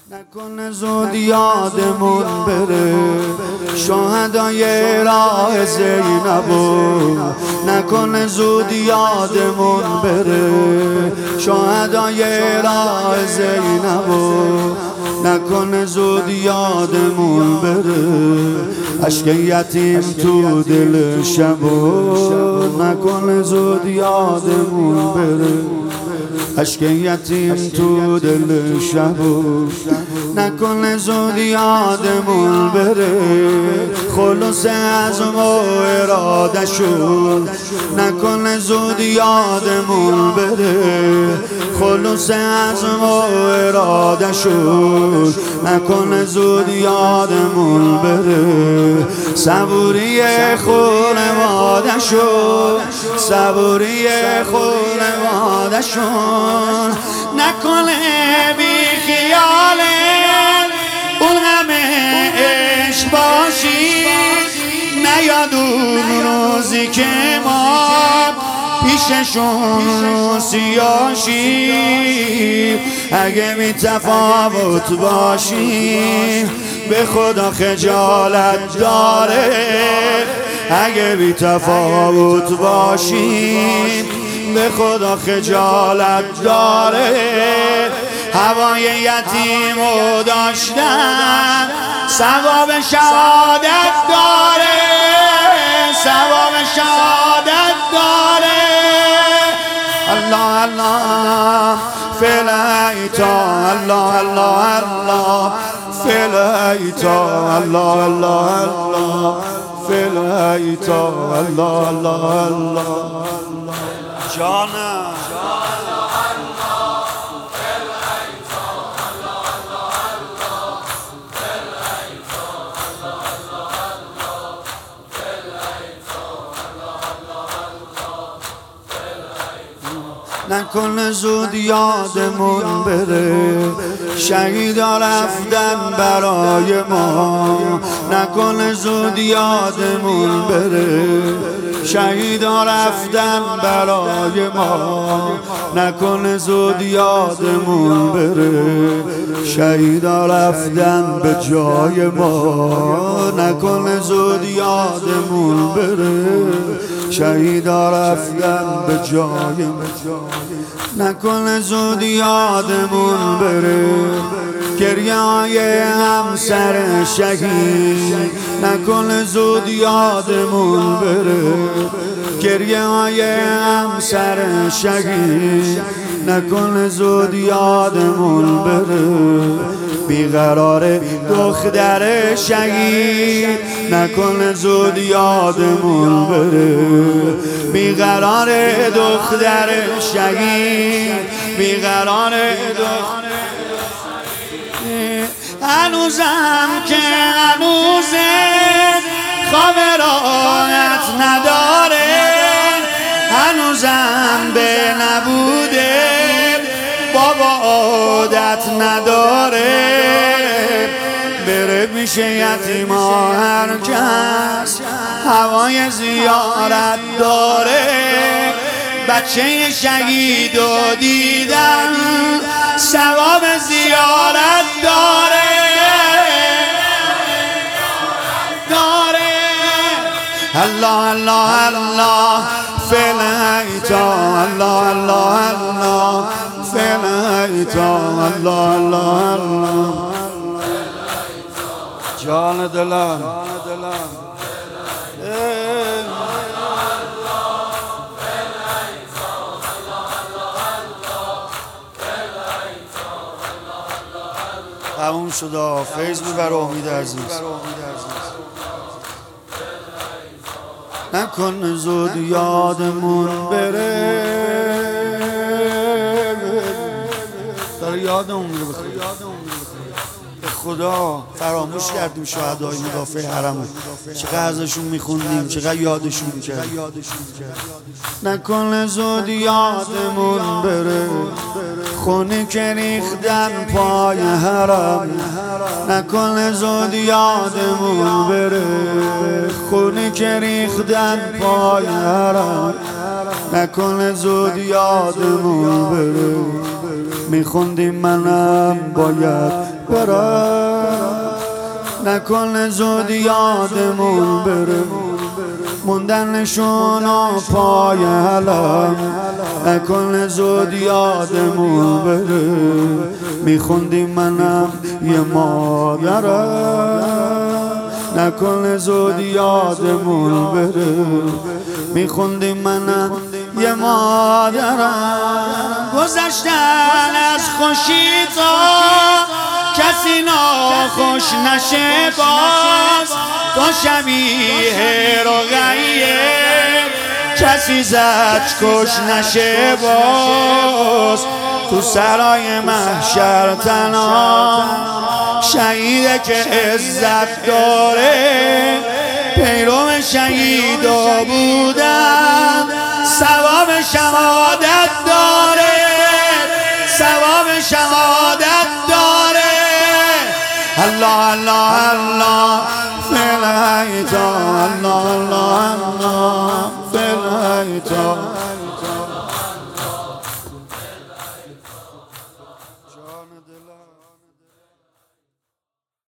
نکنه زود یادمون بره شهدای راه زینبو، نکنه زود یادمون بره شهدای راه زینبو، نکنه زود یادمون بره اشک یتیم تو دل شبو، نکنه زود یادمون بره اشک یتیم تو دل شبو، نکنه زود یادمون بره خلوص عزم و اراده شد، نکنه زود یادمون بره خلوص عزم و اراده شد، نکنه زود یادمون بره صبوری خانواده شد، صبوری خانواده شد، نکنه بی خیال اون همه عشق باشی، نیاد اون روزی که ما پیششون رو سیاشی، اگه بی تفاوت باشی به خدا خجالت داره، اگه بی تفاوت باشی به خدا خجالت داره، هوای یتیمو داشتن ثواب شهادت داره، ثواب شهادت داره. الله الله فلیتا، الله الله الله فلیتا، الله الله الله فلیتا، الله الله الله جانم نکنه زود یادمون بره شهیدا رفتن برای ما، نکنه زود یادمون بره شهیدا رفتن برای ما، نکنه زود یادمون بره شهیدا رفتن به جای ما، نکنه زود یادمون بره شهیدا رفتن به جای ما، نکنه زود یادمون بره گریه های همسر شهید، نکنه زود یادمون بره گریه های همسر شهید، نکنه زود یادمون بره بیقرار دختر شهید، نکنه زود یادمون بره بیقرار دختر شهید، بیقرار دختر هنوزم که هنوزه خواب راحت نداره، هنوزم به نبوده بابا عادت نداره، بره پیش یتیما هر کس هوای زیارت داره، بچه شهیدو دیدن ثواب زیارت داره، الله الله الله فلیتا، الله الله الله فلیتا، الله الله الله جان دلم تموم شد. فیض ببر امید عزیز، نکن زود یادمون بره داره یادمون میره به خدا فراموش کردیم شهدای مدافع حرمو، چقدر ازشون میخوندیم، چقدر یادشون میکردیم، نکنه زود یادمون بره خونی که ریختن پای حرم، نکنه زود یادمون بره خونی که ریختن پای حرم، نکنه زود یادمون بره میخوندیم منم باید بره، نکنه زود یادمون بره، موندنشون و پای علم، نکنه زود یادمون بره. میخوندیم منم یه مادرم، نکنه زود یادمون بره. میخوندیم منم یه مادرم. گذشتن از خوشیتا کسی ناخوش نشه باز، تو شبیه رقیه کسی زد کش نشه باز. تو سرای محشر تنها شهیده که عزت داره، پیرو شهیدا بودن ثواب شهادت داره، ثواب شهادت داره. الله الله الله فی الحیطان، الله الله الله فی الحیطان.